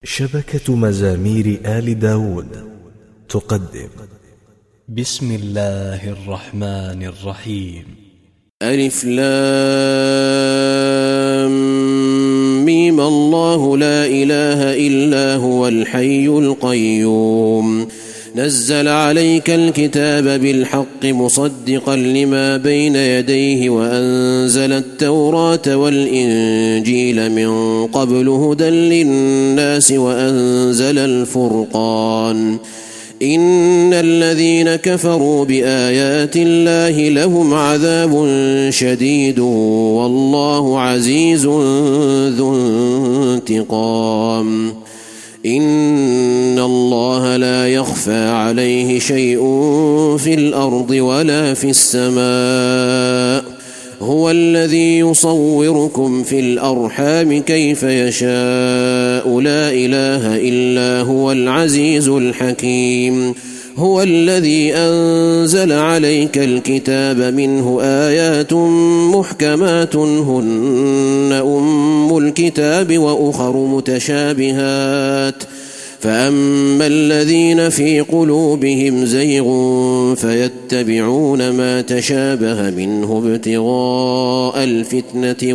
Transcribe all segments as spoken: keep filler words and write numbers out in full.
شبكة مزامير آل داود تقدم بسم الله الرحمن الرحيم. ألف لام ميم الله لا إله إلا هو الحي القيوم نزل عليك الكتاب بالحق مصدقا لما بين يديه وأنزل التوراة والإنجيل من قبل هدى للناس وأنزل الفرقان إن الذين كفروا بآيات الله لهم عذاب شديد والله عزيز ذو انتقام إن الله لا يخفى عليه شيء في الأرض ولا في السماء هو الذي يصوركم في الأرحام كيف يشاء لا إله إلا هو العزيز الحكيم هو الذي أنزل عليك الكتاب منه آيات محكمات هن أم الكتاب وأخر متشابهات فأما الذين في قلوبهم زيغ فيتبعون ما تشابه منه ابتغاء الفتنة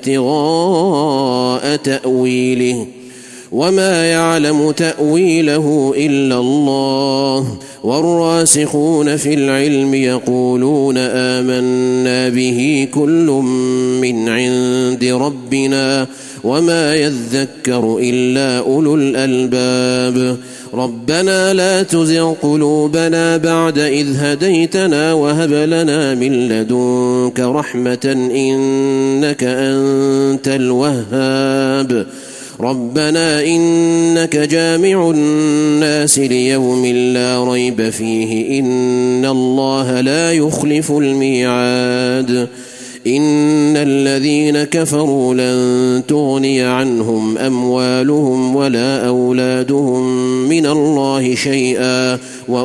وابتغاء تأويله وما يعلم تأويله إلا الله والراسخون في العلم يقولون آمنا به كل من عند ربنا وما يذكر إلا أولو الألباب ربنا لا تزغ قلوبنا بعد إذ هديتنا وهب لنا من لدنك رحمة إنك أنت الوهاب ربنا إنك جامع الناس ليوم لا ريب فيه إن الله لا يخلف الميعاد إن الذين كفروا لن تغني عنهم أموالهم ولا أولادهم من الله شيئا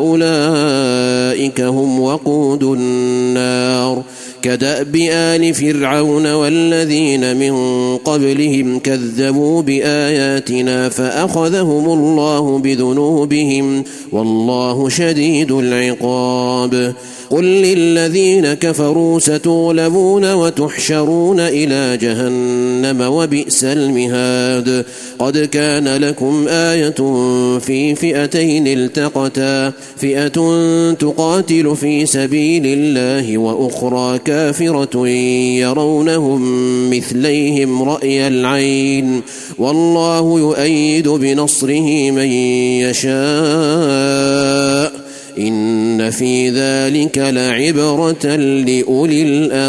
وأولئك هم وقود النار كدأب آل فرعون والذين من قبلهم كذبوا بآياتنا فأخذهم الله بذنوبهم والله شديد العقاب قل للذين كفروا ستغلبون وتحشرون إلى جهنم وبئس المهاد قد كان لكم آية في فئتين التقتا فئة تقاتل في سبيل الله وأخرى كافرة يرونهم مثليهم رأي العين والله يؤيد بنصره من يشاء إن في ذلك لعبرة لأولي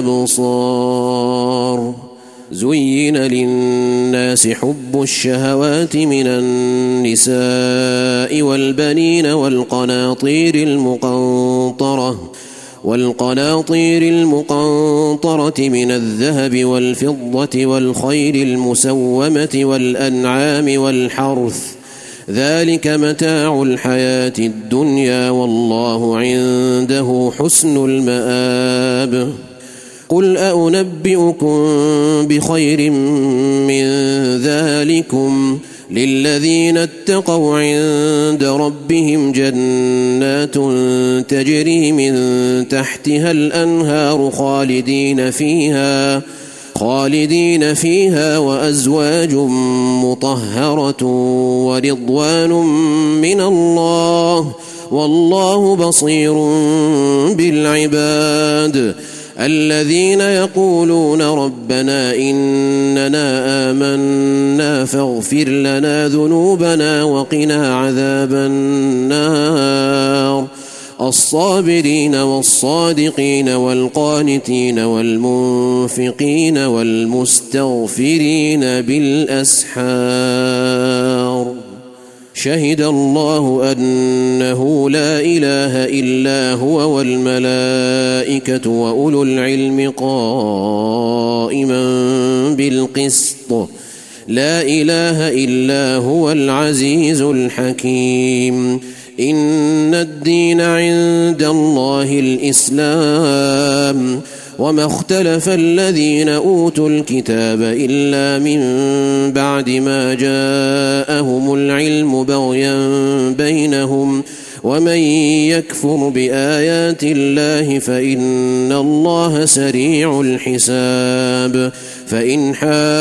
الأبصار زين للناس حب الشهوات من النساء والبنين والقناطير المقنطرة والقناطير المقنطرة من الذهب والفضة والخيل المسومة والأنعام والحرث ذلك متاع الحياة الدنيا والله عنده حسن المآب قل أنبئكم بخير من ذلكم للذين اتقوا عند ربهم جنات تجري من تحتها الأنهار خالدين فيها خالدين فيها وأزواج مطهرة ورضوان من الله والله بصير بالعباد الذين يقولون ربنا إننا آمنا فاغفر لنا ذنوبنا وقنا عذاب النار الصابرين والصادقين والقانتين والمنفقين والمستغفرين بالأسحار شهد الله أنه لا إله إلا هو والملائكة وأولو العلم قائما بالقسط لا إله إلا هو العزيز الحكيم إن الدين عند الله الإسلام وما اختلف الذين أوتوا الكتاب إلا من بعد ما جاءهم العلم الله بغيا بينهم ومن يكفر بآيات الله فإن الله سريع الحساب فإن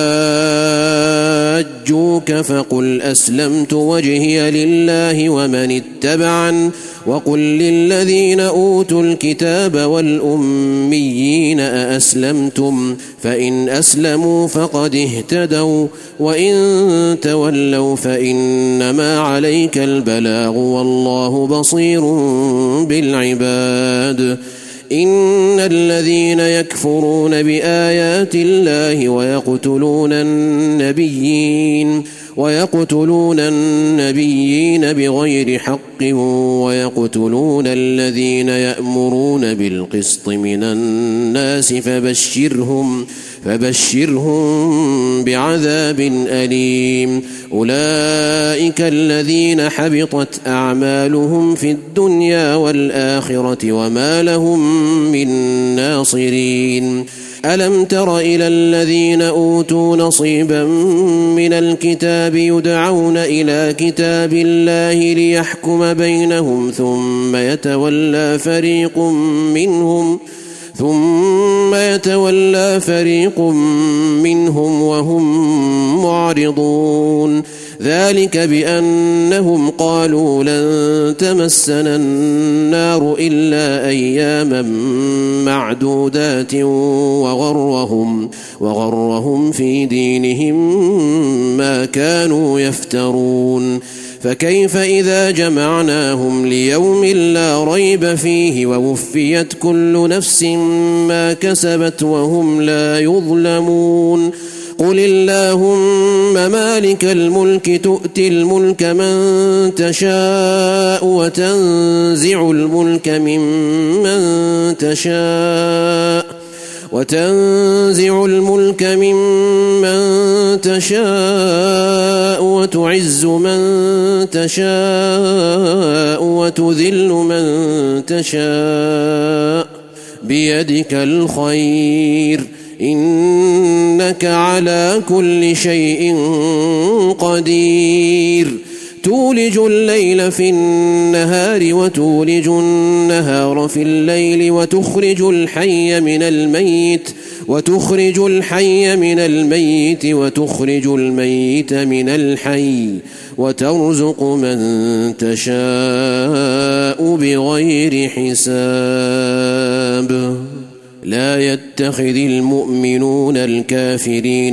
حاجوك فقل أسلمت وجهي لله ومن اتبعن وقل للذين أوتوا الكتاب والأميين أأسلمتم فإن أسلموا فقد اهتدوا وإن تولوا فإنما عليك البلاغ والله بصير بالعباد إن الذين يكفرون بآيات الله ويقتلون النبيين ويقتلون النبيين بغير حق ويقتلون الذين يأمرون بالقسط من الناس فبشرهم فبشرهم بعذاب أليم أولئك الذين حبطت أعمالهم في الدنيا والآخرة وما لهم من ناصرين ألم تر إلى الذين أوتوا نصيبا من الكتاب يدعون إلى كتاب الله ليحكم بينهم ثم يتولى فريق منهم ثم يتولى فريق منهم وهم معرضون ذلك بأنهم قالوا لن تمسنا النار إلا أياما معدودات وغرهم وغرهم في دينهم ما كانوا يفترون فكيف إذا جمعناهم ليوم لا ريب فيه ووفيت كل نفس ما كسبت وهم لا يظلمون قل اللهم مالك الملك تؤتي الملك من تشاء وتنزع الملك ممن تشاء وتنزع الملك ممن تشاء وتعز من تشاء وتذل من تشاء بيدك الخير إنك على كل شيء قدير تولج الليل في النهار وتولج النهار في الليل وتخرج الحي من الميت وتخرج الحي من الميت وتخرج الميت من الحي وترزق من تشاء بغير حساب لا يتخذ المؤمنون الكافرين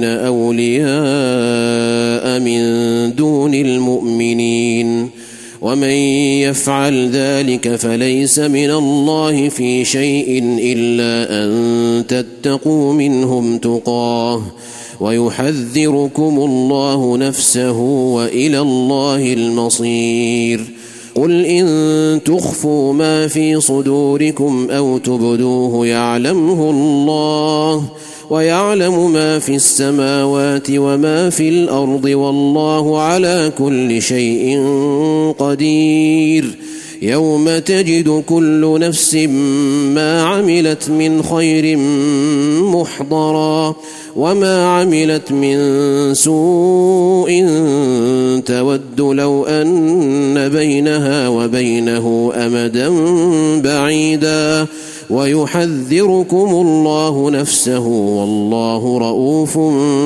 أولياء من دون المؤمنين ومن يفعل ذلك فليس من الله في شيء إلا أن تتقوا منهم تقاه ويحذركم الله نفسه وإلى الله المصير قل إن تخفوا ما في صدوركم أو تبدوه يعلمه الله ويعلم ما في السماوات وما في الأرض والله على كل شيء قدير يوم تجد كل نفس ما عملت من خير محضرا وما عملت من سوء تود لو أن بينها وبينه أمدا بعيدا ويحذركم الله نفسه والله رؤوف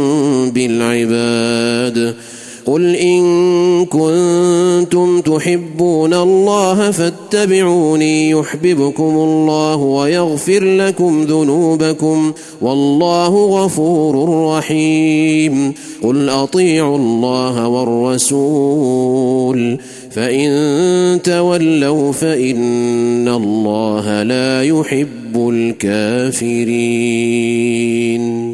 بالعباد قل إن كنتم تحبون الله فاتبعوني يحببكم الله ويغفر لكم ذنوبكم والله غفور رحيم قل أطيعوا الله والرسول فإن تولوا فإن الله لا يحب الكافرين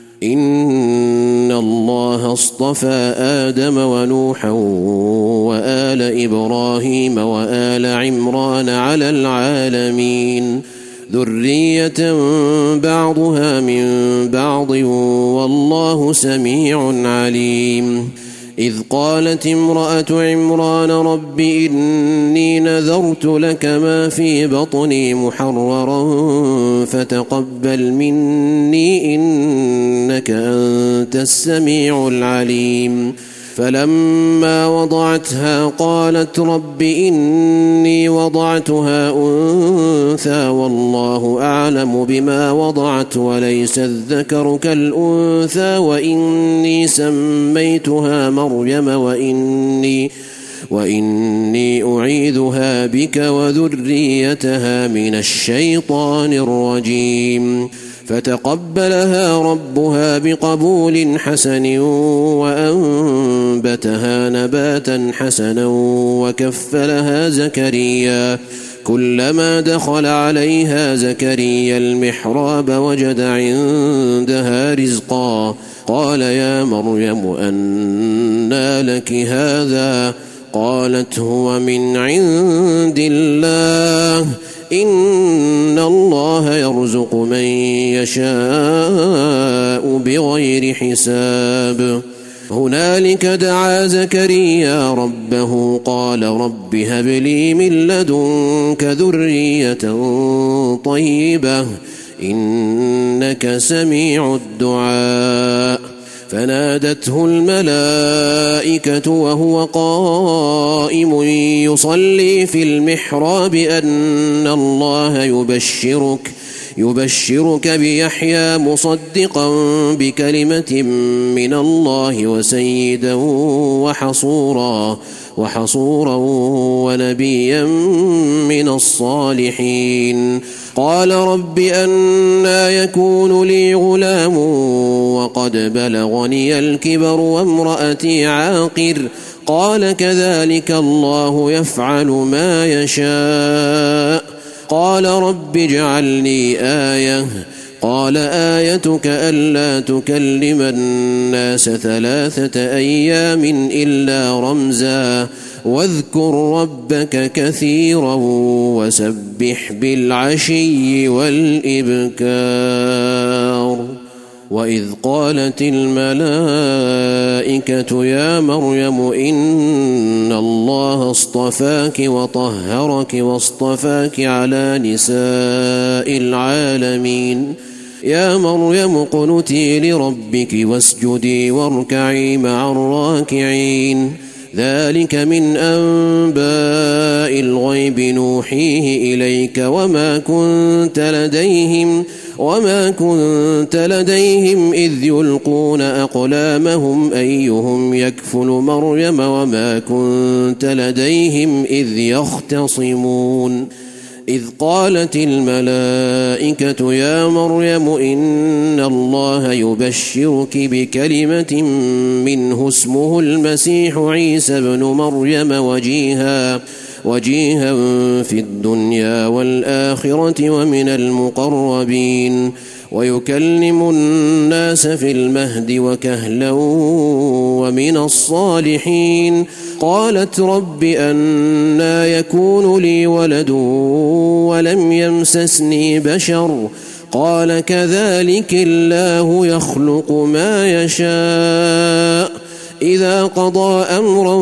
إن الله اصطفى آدم ونوحا وآل إبراهيم وآل عمران على العالمين ذرية بعضها من بعض والله سميع عليم إذ قالت امرأة عمران رب إني نذرت لك ما في بطني محررا فتقبل مني إنك أنت السميع العليم فلما وضعتها قالت رب إني وضعتها أنثى والله أعلم بما وضعت وليس الذكر كالأنثى وإني سميتها مريم وإني وإني أعيذها بك وذريتها من الشيطان الرجيم فتقبلها ربها بقبول حسن وأنبتها نباتا حسنا وكفلها زكريا كلما دخل عليها زكريا المحراب وجد عندها رزقا قال يا مريم أنى لك هذا قالت هو من عند الله إن الله يرزق من يشاء بغير حساب هنالك دعا زكريا ربه قال رب هب لي من لدنك ذرية طيبة إنك سميع الدعاء فنادته الملائكة وهو قائم يصلي في المحراب أن الله يبشرك يبشرك بيحيى مصدقا بكلمة من الله وسيدا وحصورا وحصورا ونبيا من الصالحين قال رب أنى يكون لي غلام وقد بلغني الكبر وامرأتي عاقر قال كذلك الله يفعل ما يشاء قال رب اجعل لي آية قال آيتك ألا تكلم الناس ثلاثة أيام إلا رمزا واذكر ربك كثيرا وسبح بالعشي والإبكار وإذ قالت الملائكة يا مريم إن الله اصطفاك وطهرك واصطفاك على نساء العالمين يا مريم اقنتي لربك واسجدي واركعي مع الراكعين ذلك من أنباء الغيب نوحيه إليك وما كنت لديهم وما كنت لديهم إذ يلقون أقلامهم أيهم يكفل مريم وما كنت لديهم إذ يختصمون إذ قالت الملائكة يا مريم إن الله يبشرك بكلمة منه اسمه المسيح عيسى ابن مريم وجيها وجيها في الدنيا والآخرة ومن المقربين ويكلم الناس في المهد وكهلا ومن الصالحين قالت رب أنى يكون لي ولد ولم يمسسني بشر قال كذلك الله يخلق ما يشاء إذا قضى أمرا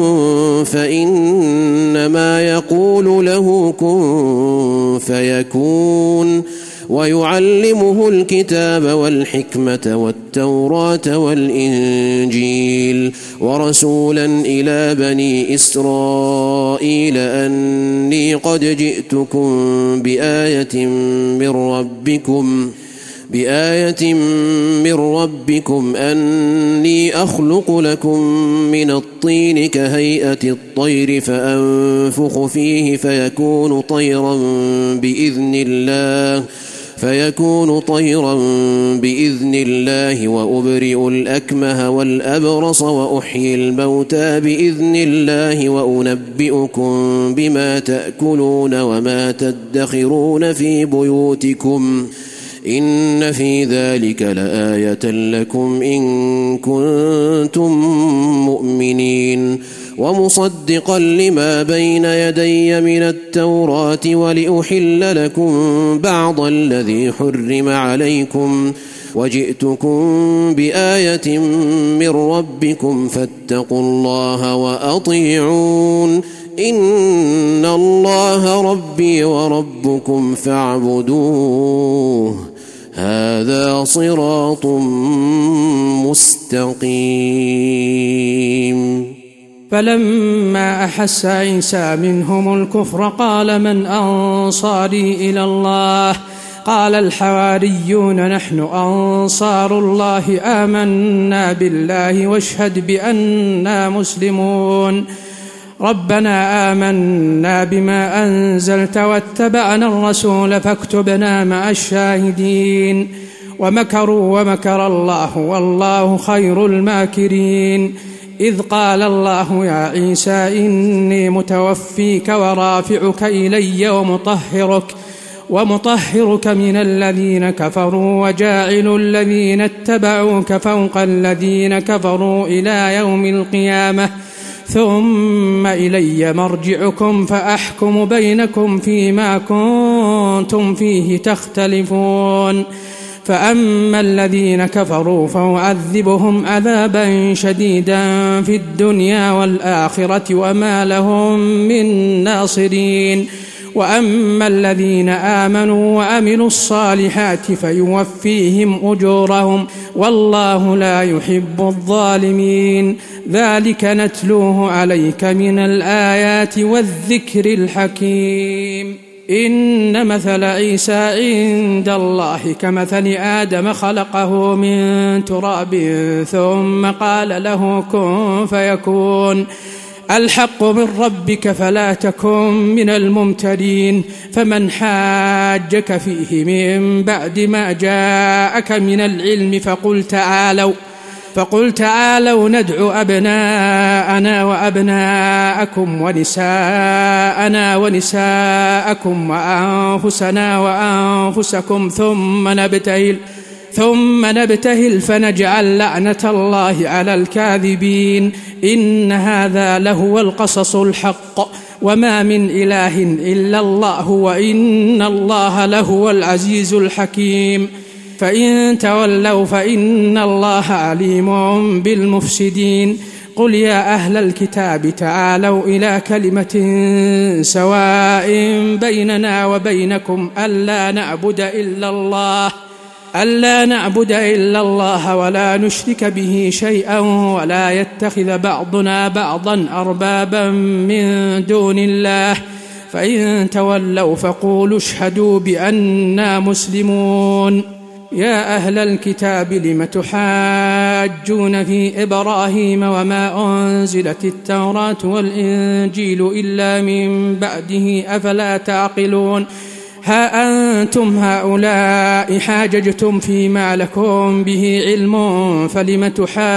فإنما يقول له كن فيكون ويعلمه الكتاب والحكمة والتوراة والإنجيل ورسولا إلى بني إسرائيل أني قد جئتكم بآية من ربكم بآية من ربكم أني أخلق لكم من الطين كهيئة الطير فأنفخ فيه فيكون طيرا بإذن الله فيكون طيرا بإذن الله وأبرئ الأكمه والأبرص وأحيي الموتى بإذن الله وأنبئكم بما تأكلون وما تدخرون في بيوتكم إن في ذلك لآية لكم إن كنتم مؤمنين ومصدقا لما بين يدي من التوراة ولأحل لكم بعض الذي حرم عليكم وجئتكم بآية من ربكم فاتقوا الله وأطيعون إن الله ربي وربكم فاعبدوه هذا صراط مستقيم. فلما أحس عيسى منهم الكفر قال من أنصاري إلى الله قال الحواريون نحن أنصار الله آمنا بالله واشهد بأننا مسلمون ربنا آمنا بما أنزلت واتبعنا الرسول فاكتبنا مع الشاهدين ومكروا ومكر الله والله خير الماكرين. إذ قال الله يا عيسى إني متوفيك ورافعك إلي ومطهرك ومطهرك من الذين كفروا وجاعل الذين اتبعوك فوق الذين كفروا إلى يوم القيامة ثم إلي مرجعكم فأحكم بينكم فيما كنتم فيه تختلفون. فأما الذين كفروا فأعذبهم عذابا شديدا في الدنيا والآخرة وما لهم من ناصرين. وأما الذين آمنوا وعملوا الصالحات فيوفيهم أجورهم والله لا يحب الظالمين. ذلك نتلوه عليك من الآيات والذكر الحكيم. إن مثل عيسى عند الله كمثل آدم خلقه من تراب ثم قال له كن فيكون. الحق من ربك فلا تكن من الممترين. فمن حاجك فيه من بعد ما جاءك من العلم فقل تعالوا فقل تعالوا ندعو أبناءنا وأبناءكم ونساءنا ونساءكم وأنفسنا وأنفسكم ثم نبتهل ثم نبتهل فنجعل لعنة الله على الكاذبين. إن هذا لهو القصص الحق وما من إله إلا الله وإن الله لهو العزيز الحكيم. فإن تولوا فإن الله عليم بالمفسدين. قل يا أهل الكتاب تعالوا إلى كلمة سواء بيننا وبينكم ألا نعبد إلا الله ألا نعبد إلا الله ولا نشرك به شيئا ولا يتخذ بعضنا بعضا أربابا من دون الله. فإن تولوا فقولوا اشهدوا بأننا مسلمون. يا أهل الكتاب لم تحاجون في إبراهيم وما أنزلت التوراة والإنجيل إلا من بعده أفلا تعقلون. ها أنتم هؤلاء حاججتم فيما لكم به علم فلم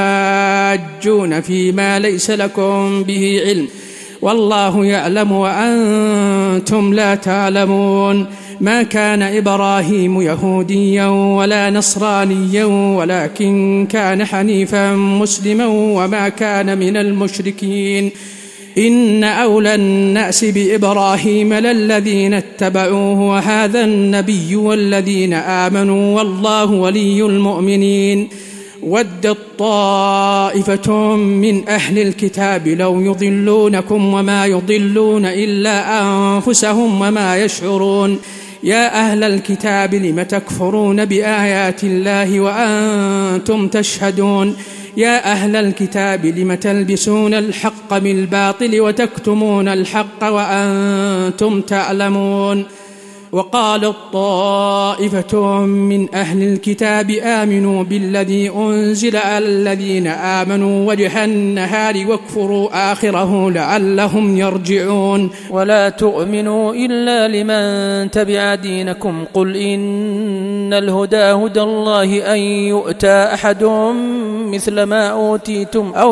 تحاجون فيما ليس لكم به علم والله يعلم وأنتم لا تعلمون. ما كان إبراهيم يهوديا ولا نصرانيا ولكن كان حنيفا مسلما وما كان من المشركين. إن أولى الناس بإبراهيم للذين اتبعوه وهذا النبي والذين آمنوا والله ولي المؤمنين. ودت طائفة من أهل الكتاب لو يضلونكم وما يضلون إلا أنفسهم وما يشعرون. يا أهل الكتاب لم تكفرون بآيات الله وأنتم تشهدون. يا أهل الكتاب لم تلبسون الحق بالباطل وتكتمون الحق وأنتم تعلمون. وقالت طائفة من أهل الكتاب آمنوا بالذي أنزل على الذين آمنوا وجه النهار واكفروا آخره لعلهم يرجعون. ولا تؤمنوا إلا لمن تبع دينكم قل إن الهدى هدى الله أن يؤتى أحد مثل ما أوتيتم أو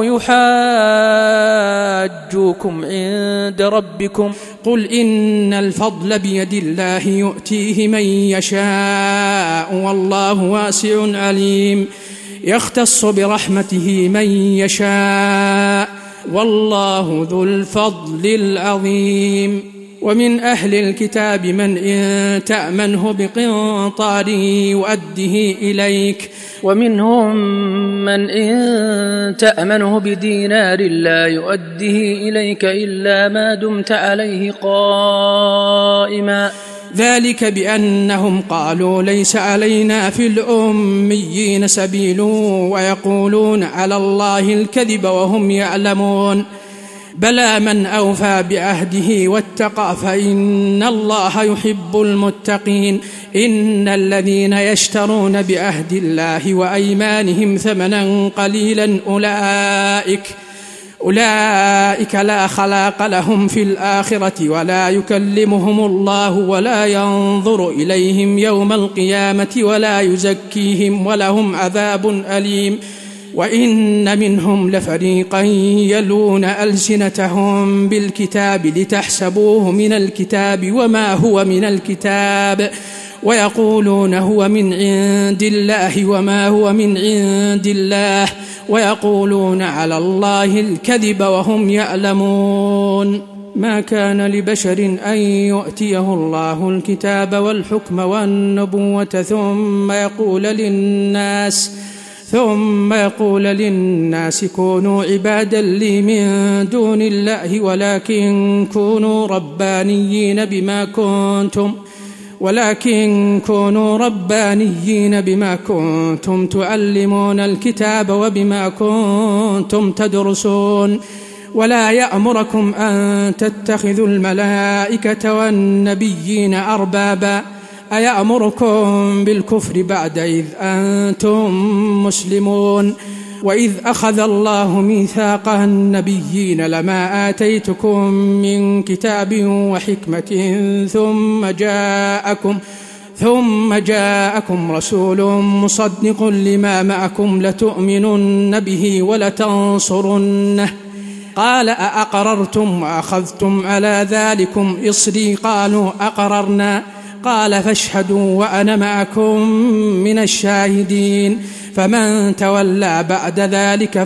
يحاجوكم عند ربكم قل إن الفضل بيد الله يؤتيه من يشاء والله واسع عليم. يختص برحمته من يشاء والله ذو الفضل العظيم. ومن أهل الكتاب من إن تأمنه بقنطار يؤده إليك ومنهم من إن تأمنه بدينار لا يؤده إليك إلا ما دمت عليه قائما ذلك بأنهم قالوا ليس علينا في الأميين سبيل ويقولون على الله الكذب وهم يعلمون بلى من أوفى بعهده واتقى فإن الله يحب المتقين إن الذين يشترون بعهد الله وأيمانهم ثمنا قليلا أولئك أولئك لا خلاق لهم في الآخرة ولا يكلمهم الله ولا ينظر إليهم يوم القيامة ولا يزكيهم ولهم عذاب أليم وإن منهم لفريقا يلون ألسنتهم بالكتاب لتحسبوه من الكتاب وما هو من الكتاب ويقولون هو من عند الله وما هو من عند الله ويقولون على الله الكذب وهم يعلمون ما كان لبشر أن يؤتيه الله الكتاب والحكم والنبوة ثم يقول للناس ثم يقول للناس كونوا عبادا لي من دون الله ولكن كونوا ربانيين بما كنتم ولكن كونوا ربانيين بما كنتم تعلمون الكتاب وبما كنتم تدرسون ولا يأمركم أن تتخذوا الملائكة والنبيين أربابا أيأمركم بالكفر بعد إذ أنتم مسلمون وإذ أخذ الله ميثاق النبيين لما آتيتكم من كتاب وحكمة ثم جاءكم ثم جاءكم رسول مصدق لما معكم لتؤمنن به ولتنصرنه قال أأقررتم وأخذتم على ذلكم إصري قالوا أقررنا قال فاشهدوا وأنا معكم من الشاهدين فمن تولى بعد ذلك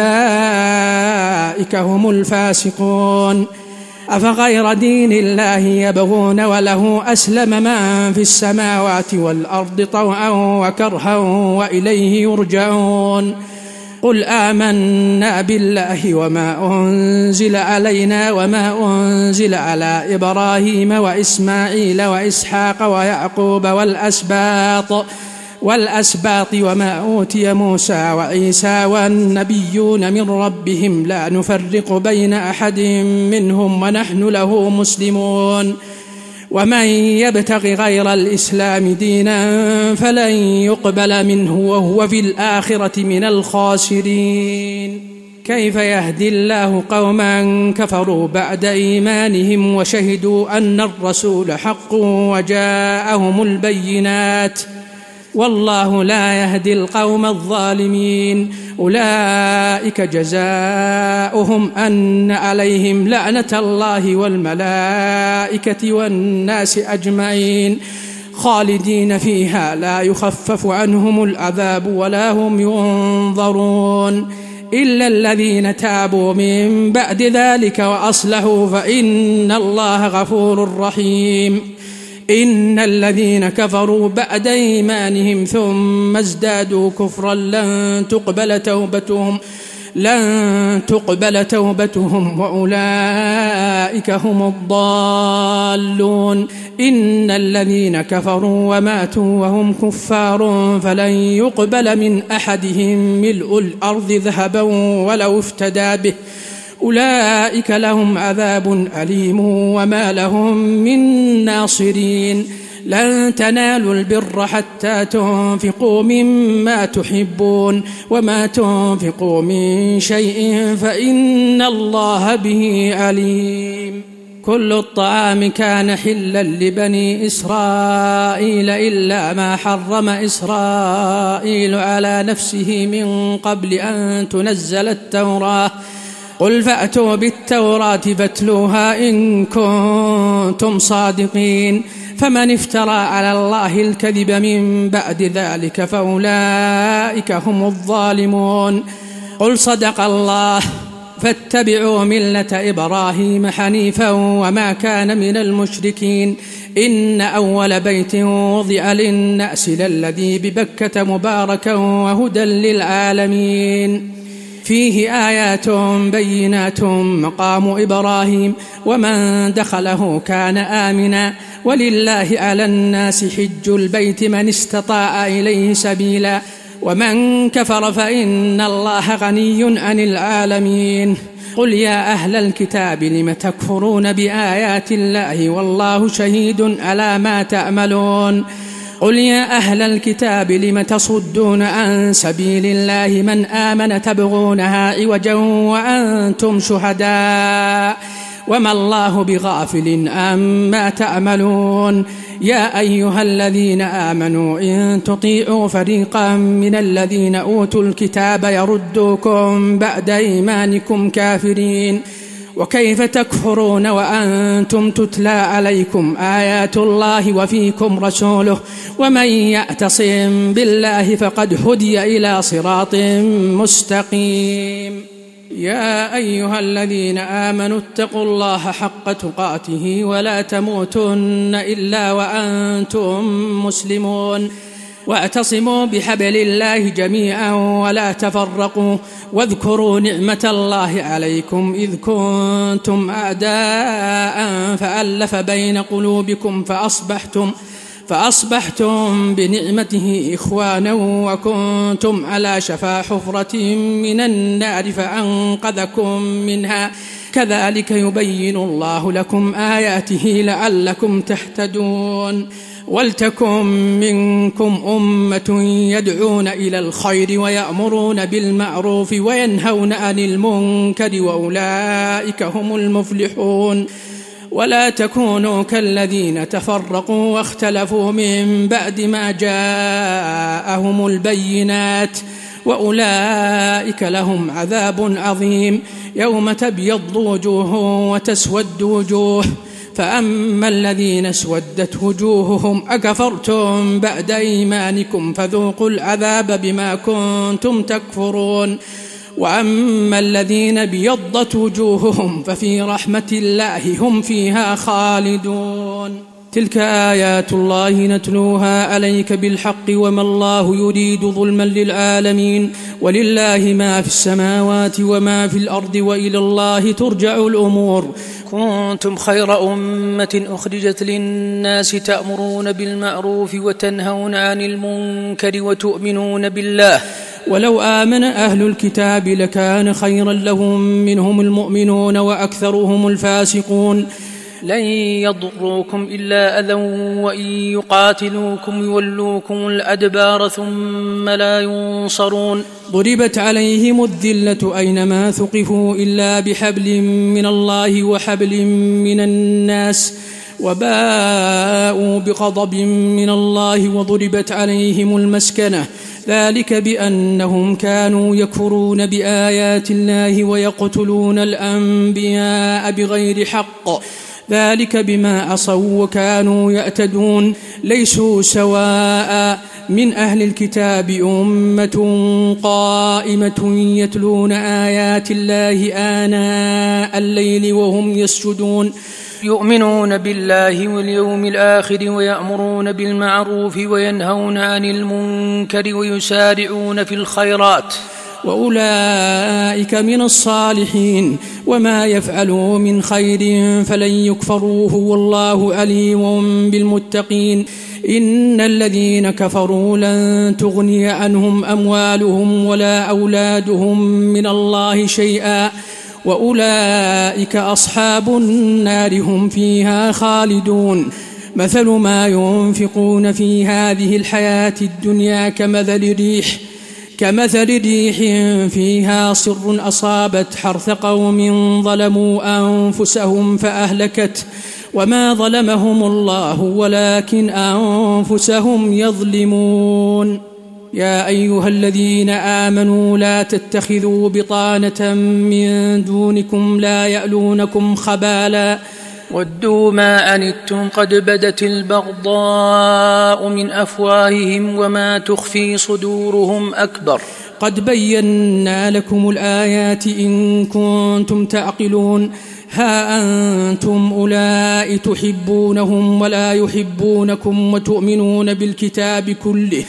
فأولئك هم الفاسقون أفغير دين الله يبغون وله أسلم من في السماوات والأرض طوعا وكرها وإليه يرجعون قل آمنا بالله وما أنزل علينا وما أنزل على إبراهيم وإسماعيل وإسحاق ويعقوب والأسباط والأسباط وما أوتي موسى وعيسى والنبيون من ربهم لا نفرق بين أحد منهم ونحن له مسلمون ومن يبتغ غير الإسلام دينا فلن يقبل منه وهو في الآخرة من الخاسرين كيف يهدي الله قوما كفروا بعد إيمانهم وشهدوا أن الرسول حق وجاءهم البينات والله لا يهدي القوم الظالمين أولئك جزاؤهم أن عليهم لعنة الله والملائكة والناس أجمعين خالدين فيها لا يخفف عنهم العذاب ولا هم ينظرون إلا الذين تابوا من بعد ذلك وأصلحوا فإن الله غفور رحيم إن الذين كفروا بعد إيمانهم ثم ازدادوا كفرا لن تقبل توبتهم لن تقبل توبتهم وأولئك هم الضالون إن الذين كفروا وماتوا وهم كفار فلن يقبل من أحدهم ملء الأرض ذهبا ولو افتدى به أولئك لهم عذاب أليم وما لهم من ناصرين لن تنالوا البر حتى تنفقوا مما تحبون وما تنفقوا من شيء فإن الله به عليم كل الطعام كان حلا لبني إسرائيل إلا ما حرم إسرائيل على نفسه من قبل أن تنزل التوراة قل فأتوا بالتوراة فاتلوها إن كنتم صادقين فمن افترى على الله الكذب من بعد ذلك فأولئك هم الظالمون قل صدق الله فاتبعوا ملة إبراهيم حنيفا وما كان من المشركين إن أول بيت وضع للناس للذي ببكة مباركا وهدى للعالمين فيه آيات بينات مقام إبراهيم ومن دخله كان آمنا ولله على الناس حج البيت من استطاع إليه سبيلا ومن كفر فإن الله غني عن العالمين. قل يا أهل الكتاب لم تكفرون بآيات الله والله شهيد على ما تعملون. قل يا أهل الكتاب لم تصدون عن سبيل الله من آمن تبغونها عوجا وأنتم شهداء وما الله بغافل عما تعملون. يا أيها الذين آمنوا إن تطيعوا فريقا من الذين أوتوا الكتاب يردوكم بعد إيمانكم كافرين وكيف تكفرون وأنتم تتلى عليكم آيات الله وفيكم رسوله ومن يعتصم بالله فقد هدي إلى صراط مستقيم. يا أيها الذين آمنوا اتقوا الله حق تقاته ولا تموتن إلا وأنتم مسلمون واعتصموا بحبل الله جميعا ولا تفرقوا واذكروا نعمة الله عليكم إذ كنتم أعداء فألف بين قلوبكم فأصبحتم فأصبحتم بنعمته إخوانا وكنتم على شفا حفرة من النار فأنقذكم منها كذلك يبين الله لكم آياته لعلكم تهتدون. ولتكن منكم أمة يدعون إلى الخير ويأمرون بالمعروف وينهون عن المنكر وأولئك هم المفلحون. ولا تكونوا كالذين تفرقوا واختلفوا من بعد ما جاءهم البينات وأولئك لهم عذاب عظيم. يوم تبيض وجوه وتسود وجوه فأما الذين اسودت وجوههم أكفرتم بعد إيمانكم فذوقوا العذاب بما كنتم تكفرون. وأما الذين بيضت وجوههم ففي رحمة الله هم فيها خالدون. تلك آيات الله نتلوها عليك بالحق وما الله يريد ظلما للعالمين ولله ما في السماوات وما في الأرض وإلى الله ترجع الأمور. كنتم خير أمة أخرجت للناس تأمرون بالمعروف وتنهون عن المنكر وتؤمنون بالله ولو آمن أهل الكتاب لكان خيرا لهم منهم المؤمنون وأكثرهم الفاسقون. لن يضروكم إلا أذى وإن يقاتلوكم يولوكم الأدبار ثم لا ينصرون. ضربت عليهم الذلة أينما ثقفوا إلا بحبل من الله وحبل من الناس وباءوا بغضب من الله وضربت عليهم المسكنة ذلك بأنهم كانوا يكفرون بآيات الله ويقتلون الأنبياء بغير حق ذلك بما عصوا وكانوا يعتدون. ليسوا سواء من أهل الكتاب أمة قائمة يتلون آيات الله آناء الليل وهم يسجدون يؤمنون بالله واليوم الآخر ويأمرون بالمعروف وينهون عن المنكر ويسارعون في الخيرات وأولئك من الصالحين وما يفعلوا من خير فلن يكفروه والله عليم بالمتقين. إن الذين كفروا لن تغني عنهم أموالهم ولا أولادهم من الله شيئا وأولئك أصحاب النار هم فيها خالدون. مثل ما ينفقون في هذه الحياة الدنيا كمثل ريح كمثل ريح فيها صر أصابت حرث قوم ظلموا أنفسهم فأهلكت وما ظلمهم الله ولكن أنفسهم يظلمون. يا أيها الذين آمنوا لا تتخذوا بطانة من دونكم لا يألونكم خبالا ودوا ما عنتم قد بدت البغضاء من أفواههم وما تخفي صدورهم أكبر. قد بينا لكم الآيات إن كنتم تعقلون. ها أنتم أولئك تحبونهم ولا يحبونكم وتؤمنون بالكتاب كله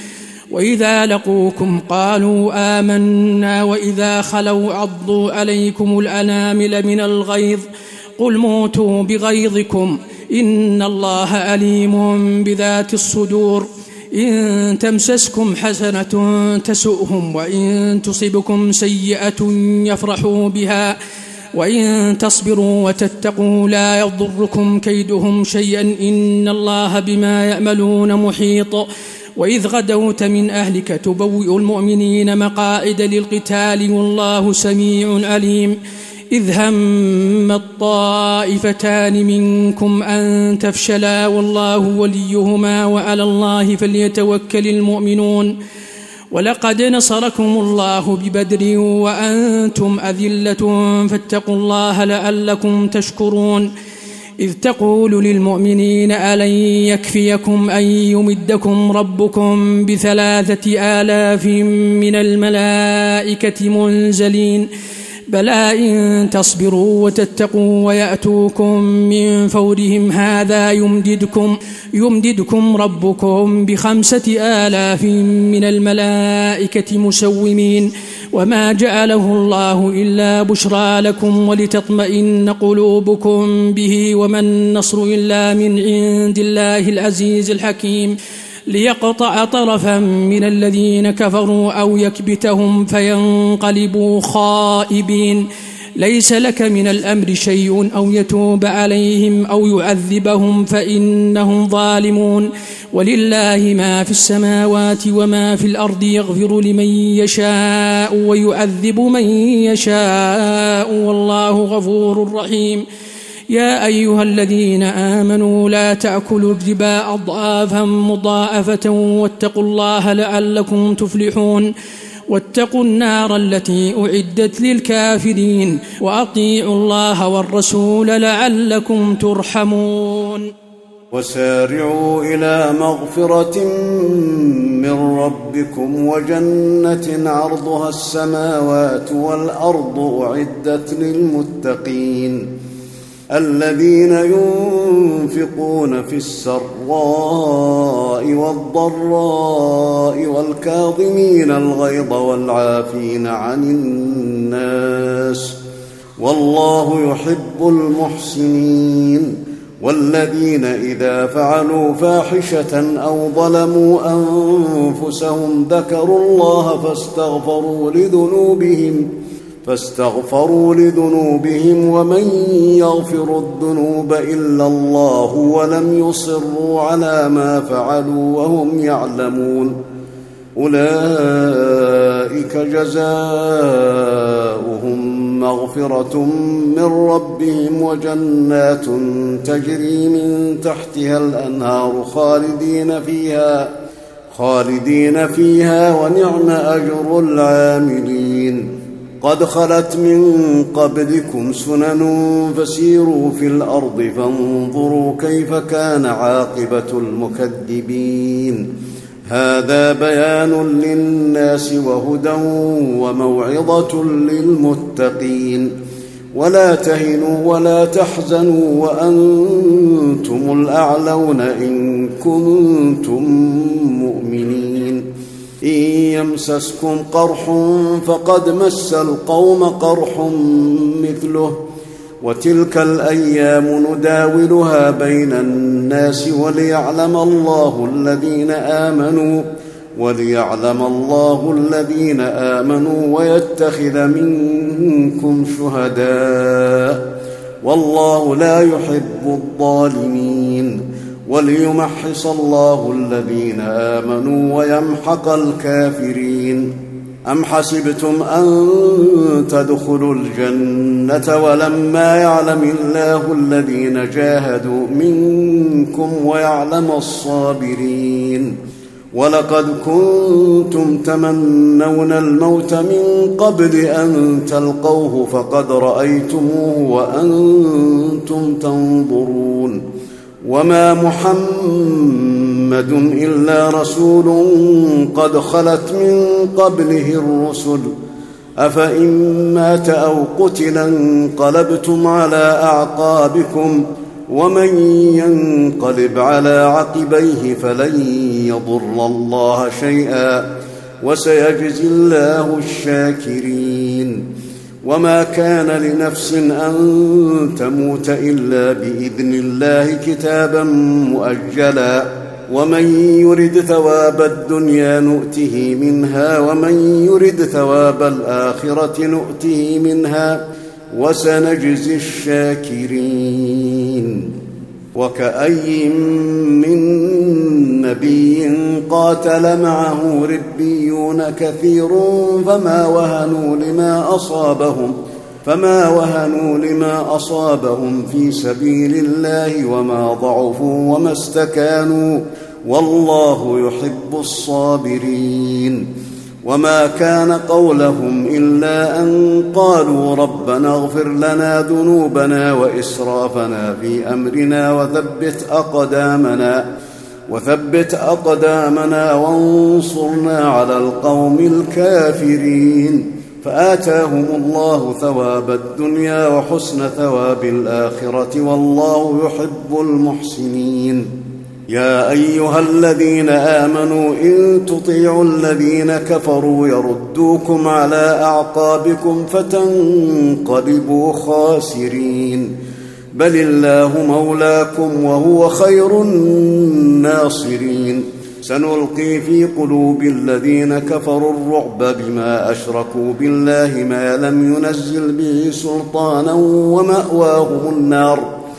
وإذا لقوكم قالوا آمنا وإذا خلوا عضوا عليكم الأنامل من الغيظ قل موتوا بغيظكم إن الله أليم بذات الصدور إن تمسسكم حسنة تسؤهم وإن تصبكم سيئة يفرحوا بها وإن تصبروا وتتقوا لا يضركم كيدهم شيئا إن الله بما يعملون محيط وإذ غدوت من أهلك تبوئ المؤمنين مقاعد للقتال والله سميع عليم إذ هم الطائفتان منكم أن تفشلا والله وليهما وعلى الله فليتوكل المؤمنون ولقد نصركم الله ببدر وأنتم أذلة فاتقوا الله لعلكم تشكرون إذ تقول للمؤمنين ألن يكفيكم أن يمدكم ربكم بثلاثة آلاف من الملائكة منزلين بلى إن تصبروا وتتقوا ويأتوكم من فورهم هذا يمددكم, يمددكم ربكم بخمسة آلاف من الملائكة مسومين وما جعله الله إلا بشرى لكم ولتطمئن قلوبكم به وما النصر إلا من عند الله العزيز الحكيم ليقطع طرفا من الذين كفروا أو يكبتهم فينقلبوا خائبين ليس لك من الأمر شيء أو يتوب عليهم أو يعذبهم فإنهم ظالمون ولله ما في السماوات وما في الأرض يغفر لمن يشاء ويعذب من يشاء والله غفور رحيم يا أيها الذين آمنوا لا تأكلوا الربا أضعافا مضاعفة واتقوا الله لعلكم تفلحون واتقوا النار التي أعدت للكافرين وأطيعوا الله والرسول لعلكم ترحمون وسارعوا إلى مغفرة من ربكم وجنة عرضها السماوات والأرض أعدت للمتقين الذين ينفقون في السراء والضراء والكاظمين الغيظ والعافين عن الناس والله يحب المحسنين والذين إذا فعلوا فاحشة أو ظلموا أنفسهم ذكروا الله فاستغفروا لذنوبهم فاستغفروا لذنوبهم ومن يغفر الذنوب إلا الله ولم يصروا على ما فعلوا وهم يعلمون أولئك جزاؤهم مغفرة من ربهم وجنات تجري من تحتها الأنهار خالدين فيها خالدين فيها ونعم أجر العاملين قد خلت من قبلكم سنن فسيروا في الأرض فانظروا كيف كان عاقبة المكذبين هذا بيان للناس وهدى وموعظة للمتقين ولا تهنوا ولا تحزنوا وأنتم الأعلون إن كنتم مؤمنين إن يمسسكم قرح فقد مس القوم قرح مثله وتلك الأيام نداولها بين الناس وليعلم الله الذين آمنوا وليعلم الله الذين آمنوا ويتخذ منكم شهداء والله لا يحب الظالمين وليمحص الله الذين آمنوا ويمحق الكافرين أم حسبتم أن تدخلوا الجنة ولما يعلم الله الذين جاهدوا منكم ويعلم الصابرين ولقد كنتم تمنون الموت من قبل أن تلقوه فقد رأيتموه وأنتم تنظرون وما محمد إلا رسول قد خلت من قبله الرسل أفإن مات أو قتل انقلبتم على أعقابكم ومن ينقلب على عقبيه فلن يضر الله شيئا وسيجزي الله الشاكرين. وما كان لنفس أن تموت إلا بإذن الله كتابا مؤجلا ومن يرد ثواب الدنيا نؤته منها ومن يرد ثواب الآخرة نؤته منها وسنجزي الشاكرين. وكأي من نبي قاتل معه ربيون كثير فما وهنوا لما أصابهم فما وهنوا لما أصابهم في سبيل الله وما ضعفوا وما استكانوا والله يحب الصابرين. وما كان قولهم إلا أن قالوا ربنا اغفر لنا ذنوبنا وإسرافنا في أمرنا وثبت أقدامنا وثبت أقدامنا وانصرنا على القوم الكافرين. فآتاهم الله ثواب الدنيا وحسن ثواب الآخرة والله يحب المحسنين. يا أيها الذين آمنوا إن تطيعوا الذين كفروا يردوكم على أعقابكم فتنقلبوا خاسرين. بل الله مولاكم وهو خير الناصرين. سنلقي في قلوب الذين كفروا الرعب بما أشركوا بالله ما لم ينزل به سلطانا ومأواهم النار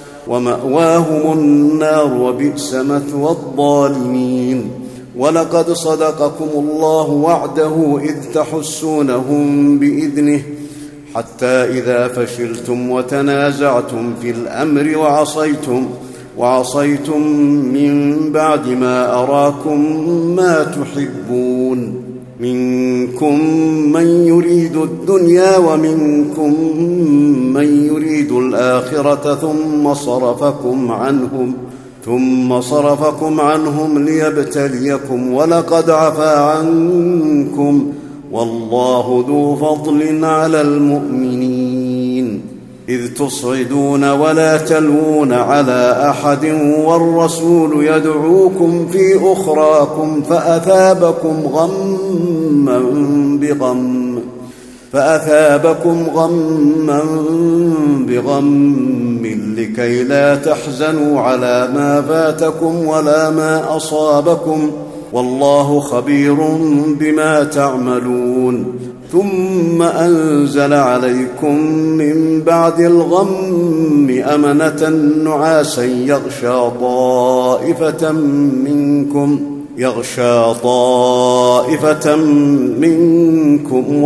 ومأواهم النار وبئس مثوى الظالمين. ولقد صدقكم الله وعده إذ تحسونهم بإذنه حتى إذا فشلتم وتنازعتم في الأمر وعصيتم وعصيتم من بعد ما أراكم ما تحبون منكم من يريد الدنيا ومنكم من يريد الآخرة ثم صرفكم عنهم ثم صرفكم عنهم ليبتليكم ولقد عفا عنكم والله ذو فضل على المؤمنين. إذ تصعدون ولا تلوون على أحد والرسول يدعوكم في أخراكم فأثابكم غما بغم فأثابكم غما بغم لكي لا تحزنوا على ما فاتكم ولا ما أصابكم والله خبير بما تعملون. ثم أنزل عليكم من بعد الغم أمنة نعاسا يغشى طائفة منكم يغشى طائفة منكم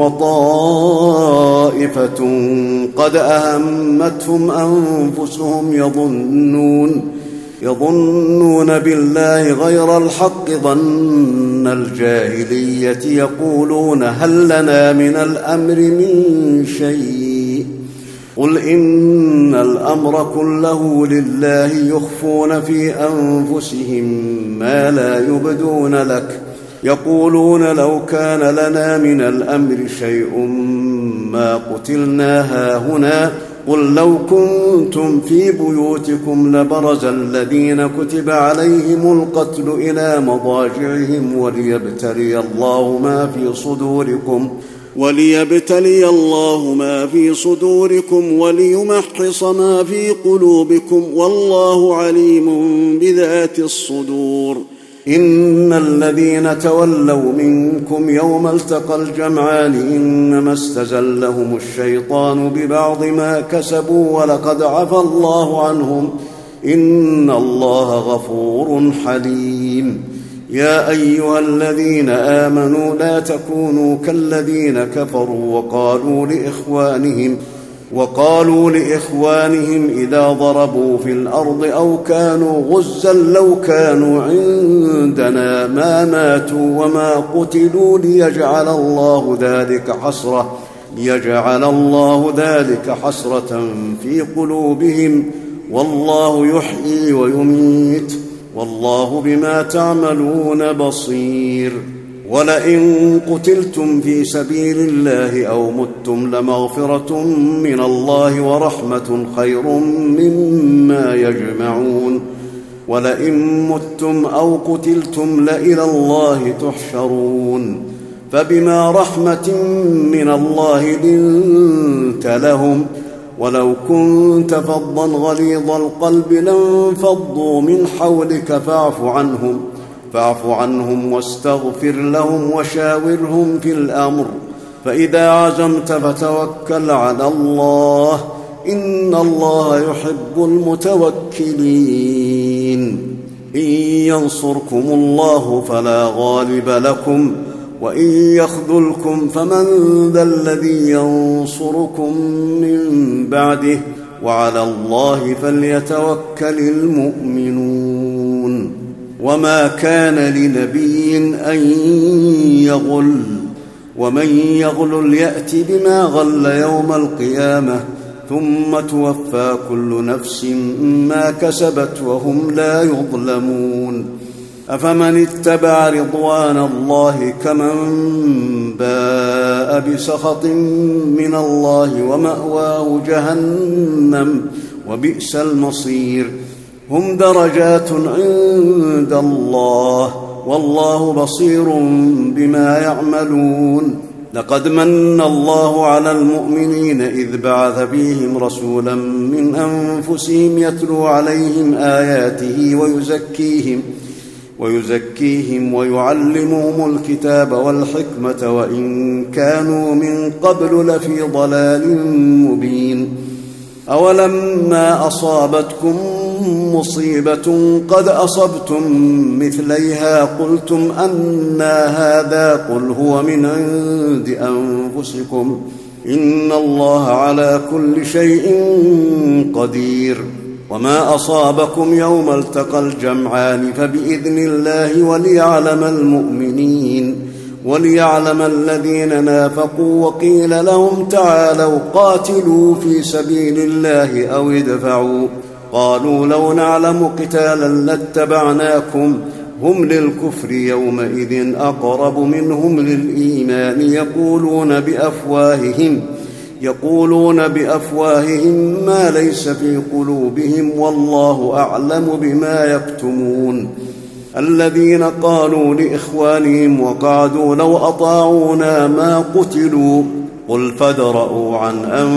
وطائفة قد أهمتهم أنفسهم يظنون يظنون بالله غير الحق ظن الجاهلية يقولون هل لنا من الأمر من شيء قل إن الأمر كله لله يخفون في أنفسهم ما لا يبدون لك يقولون لو كان لنا من الأمر شيء ما قتلنا هاهنا قل لو كنتم في بيوتكم لبرز الذين كتب عليهم القتل إلى مضاجعهم وليبتلي الله ما في صدوركم وليبتلي الله ما في صدوركم وليمحص ما في قلوبكم والله عليم بذات الصدور. إن الذين تولوا منكم يوم التقى الجمعان إنما استزلهم الشيطان ببعض ما كسبوا ولقد عفى الله عنهم إن الله غفور حليم. يا أيها الذين آمنوا لا تكونوا كالذين كفروا وقالوا لإخوانهم وقالوا لإخوانهم إذا ضربوا في الأرض أو كانوا غزا لو كانوا عندنا ما ماتوا وما قتلوا ليجعل الله ذلك حسرة ليجعل الله ذلك حسرة في قلوبهم والله يحيي ويميت والله بما تعملون بصير. ولئن قتلتم في سبيل الله أو متم لمغفرة من الله ورحمة خير مما ما يجمعون ولئن متم أو قتلتم لإلى الله تحشرون فبما رحمة من الله لنت لهم ولو كنت فظا غليظ القلب لانفضوا من حولك فاعف عنهم فاعف عنهم واستغفر لهم وشاورهم في الأمر فإذا عزمت فتوكل على الله إن الله يحب المتوكلين إن ينصركم الله فلا غالب لكم وإن يخذلكم فمن ذا الذي ينصركم من بعده وعلى الله فليتوكل المؤمنون وما كان لنبي أن يغل ومن يغل يأت بما غل يوم القيامة ثم توفى كل نفس ما كسبت وهم لا يظلمون أفمن اتبع رضوان الله كمن باء بسخط من الله ومأواه جهنم وبئس المصير هم درجات عند الله والله بصير بما يعملون لقد من الله على المؤمنين إذ بعث فيهم رسولا من أنفسهم يتلو عليهم آياته ويزكيهم ويزكيهم ويعلمهم الكتاب والحكمة وإن كانوا من قبل لفي ضلال مبين أولما أصابتكم مصيبة قد أصبتم مثليها قلتم أنى هذا قل هو من عند أنفسكم إن الله على كل شيء قدير وما أصابكم يوم التقى الجمعان فبإذن الله وليعلم المؤمنين وليعلم الذين نافقوا وقيل لهم تعالوا قاتلوا في سبيل الله أو ادفعوا قالوا لو نعلم قتالا لاتبعناكم هم للكفر يومئذ أقرب منهم للإيمان يقولون بأفواههم يقولون بأفواههم ما ليس في قلوبهم والله أعلم بما يكتمون الذين قالوا لإخوانهم وقعدوا لو أطاعونا ما قتلوا قل فادرءوا عن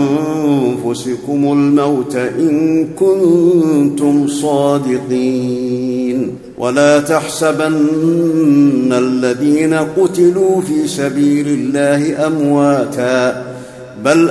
أنفسكم الموت إن كنتم صادقين ولا تحسبن الذين قتلوا في سبيل الله أمواتا بل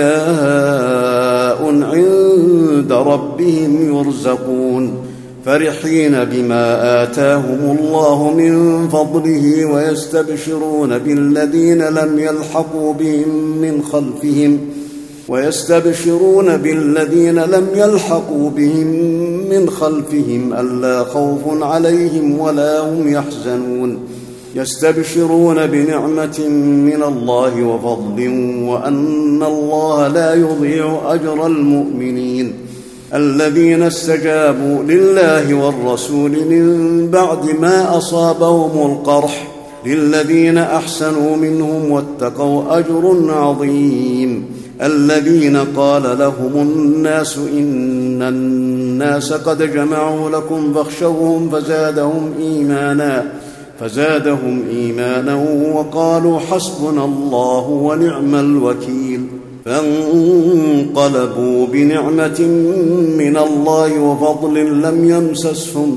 أحياء عند ربهم يرزقون فرحين بما آتاهم الله من فضله ويستبشرون بالذين لم يلحقوا بهم من خلفهم ويستبشرون بالذين لم يلحقوا بهم من خلفهم ألا خوف عليهم ولا هم يحزنون يستبشرون بنعمة من الله وفضل وأن الله لا يضيع أجر المؤمنين الذين استجابوا لله والرسول من بعد ما أصابهم القرح للذين أحسنوا منهم واتقوا أجر عظيم الذين قال لهم الناس إن الناس قد جمعوا لكم فاخشوهم فزادهم إيمانا فزادهم إيمانا وقالوا حسبنا الله ونعم الوكيل فانقلبوا بنعمة من الله وفضل لم يمسسهم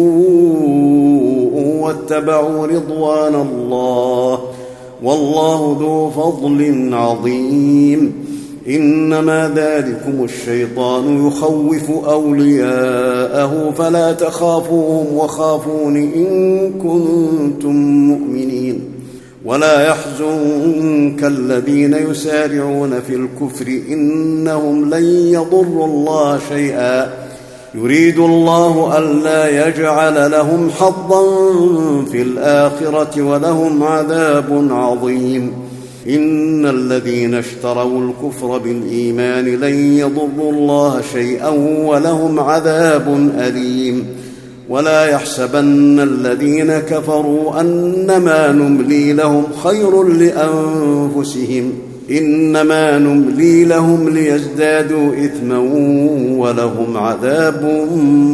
سوء واتبعوا رضوان الله والله ذو فضل عظيم إنما ذلكم الشيطان يخوف أولياءه فلا تخافوهم وخافون إن كنتم مؤمنين ولا يحزنك الذين يسارعون في الكفر إنهم لن يضروا الله شيئا يريد الله ألا يجعل لهم حظا في الآخرة ولهم عذاب عظيم إن الذين اشتروا الكفر بالإيمان لن يضروا الله شيئا ولهم عذاب أليم ولا يحسبن الذين كفروا أنما نملي لهم خير لأنفسهم إنما نملي لهم ليزدادوا إثما ولهم عذاب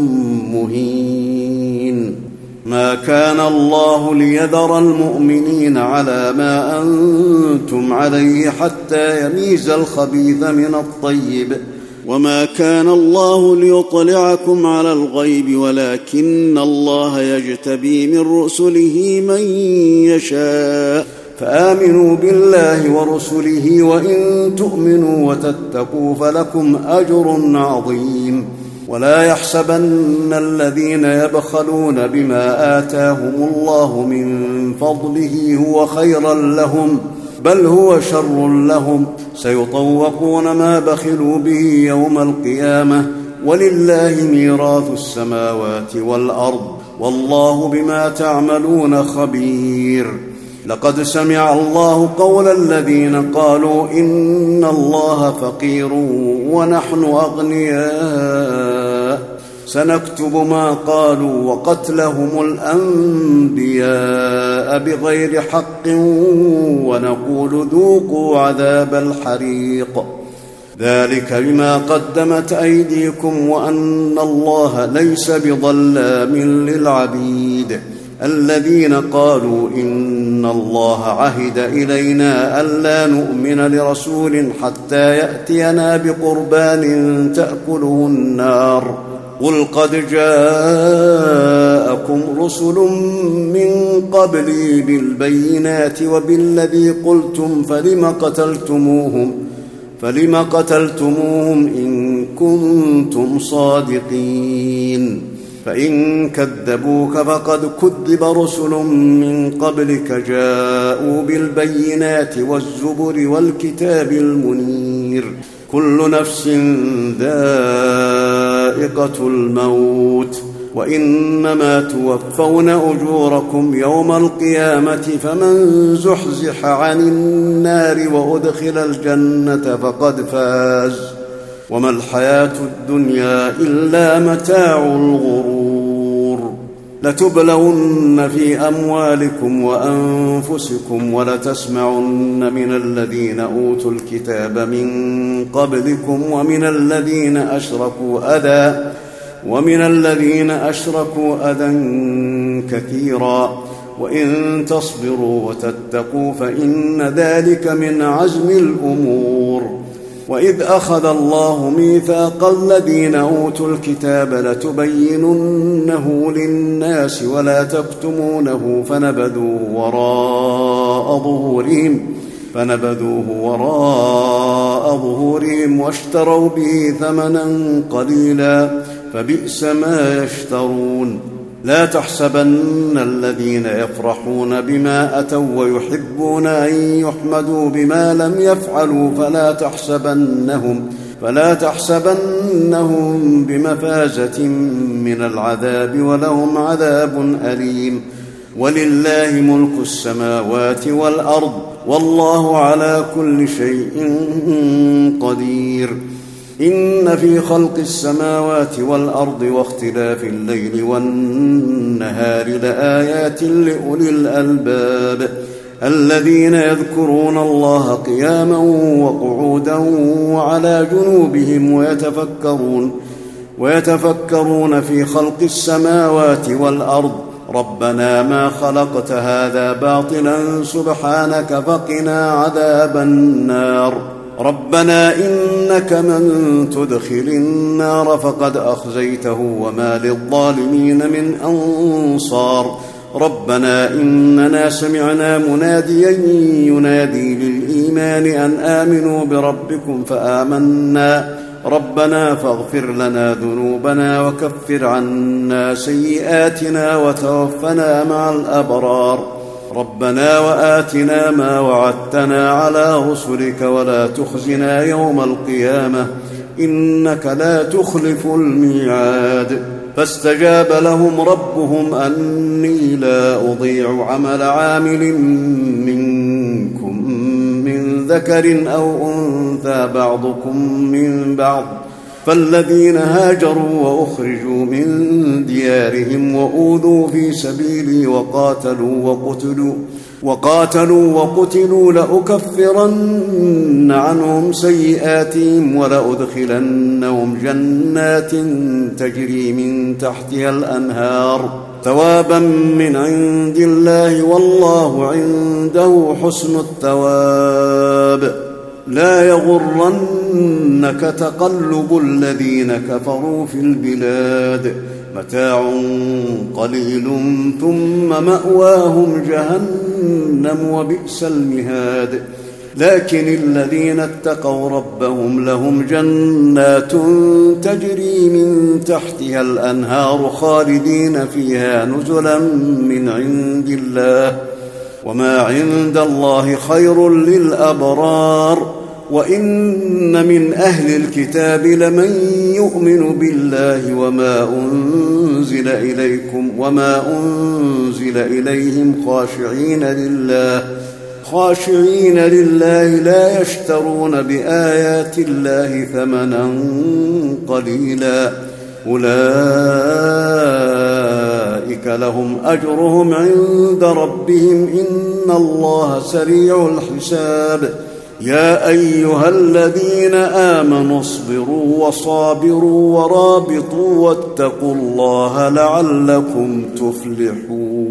مهين. ما كان الله ليذر المؤمنين على ما أنتم عليه حتى يميز الخبيث من الطيب، وما كان الله ليطلعكم على الغيب ولكن الله يجتبي من رسله من يشاء، فآمنوا بالله ورسله وإن تؤمنوا وتتقوا فلكم أجر عظيم. ولا يحسبن الذين يبخلون بما آتاهم الله من فضله هو خيرا لهم، بل هو شر لهم، سيطوقون ما بخلوا به يوم القيامة، ولله ميراث السماوات والأرض، والله بما تعملون خبير. لقد سمع الله قول الذين قالوا إن الله فقير ونحن أغنياء، سنكتب ما قالوا وقتلهم الأنبياء بغير حق ونقول ذوقوا عذاب الحريق، ذلك بما قدمت أيديكم وأن الله ليس بظلام للعبيد. الذين قالوا إن الله عهد إلينا ألا نؤمن لرسول حتى يأتينا بقربان تأكله النار، قل قد جاءكم رسل من قبلي بالبينات وبالذي قلتم فلم قتلتموهم فلم قتلتموهم إن كنتم صادقين. فإن كذبوك فقد كذب رسل من قبلك جاءوا بالبينات والزبر والكتاب المنير، كل نفس ذائقة الموت، وإنما توفون أجوركم يوم القيامة، فمن زحزح عن النار وأدخل الجنة فقد فاز، وما الحياة الدنيا إلا متاع الغرور. لتبلون في أموالكم وأنفسكم ولتسمعن من الذين أوتوا الكتاب من قبلكم ومن الذين أشركوا أذى ومن الذين أشركوا أذى كثيرا، وإن تصبروا وتتقوا فإن ذلك من عزم الأمور. وإذ أخذ الله ميثاق الذين أوتوا الكتاب لتبيننه للناس ولا تكتمونه فنبذوه وراء ظهورهم فنبذوه وراء ظهورهم واشتروا به ثمنا قليلا فبئس ما يشترون. لا تحسبن الذين يفرحون بما أتوا ويحبون أن يحمدوا بما لم يفعلوا فلا تحسبنهم فلا تحسبنهم بمفازة من العذاب ولهم عذاب أليم. ولله ملك السماوات والأرض والله على كل شيء قدير. إن في خلق السماوات والأرض واختلاف الليل والنهار لآيات لأولي الألباب الذين يذكرون الله قياما وقعودا وعلى جنوبهم ويتفكرون ويتفكرون في خلق السماوات والأرض ربنا ما خلقت هذا باطلا سبحانك فقنا عذاب النار. ربنا إنك من تدخل النار فقد أخزيته وما للظالمين من أنصار. ربنا إننا سمعنا مناديا ينادي للإيمان أن آمنوا بربكم فآمنا ربنا فاغفر لنا ذنوبنا وكفر عنا سيئاتنا وتوفنا مع الأبرار. ربنا وآتنا ما وعدتنا على رسلك ولا تخزنا يوم القيامة إنك لا تخلف الميعاد. فاستجاب لهم ربهم أني لا أضيع عمل عامل منكم من ذكر أو أنثى بعضكم من بعض فالذين هاجروا وأخرجوا من ديارهم وأوذوا في سبيلي وقاتلوا وقتلوا وقاتلوا وقتلوا لأكفرن عنهم سيئاتهم ولأدخلنهم جنات تجري من تحتها الأنهار ثوابا من عند الله والله عنده حسن الثواب. لا يغرنك تقلب الذين كفروا في البلاد متاع قليل ثم مأواهم جهنم وبئس المهاد. لكن الذين اتقوا ربهم لهم جنات تجري من تحتها الأنهار خالدين فيها نزلا من عند الله وما عند الله خير للأبرار. وإن من أهل الكتاب لمن يؤمن بالله وما أنزل إليكم وما أنزل إليهم خاشعين لله خاشعين لله لا يشترون بآيات الله ثمنا قليلا أولئك لهم أجرهم عند ربهم إن الله سريع الحساب. يا أيها الذين آمنوا اصبروا وصابروا ورابطوا واتقوا الله لعلكم تفلحون.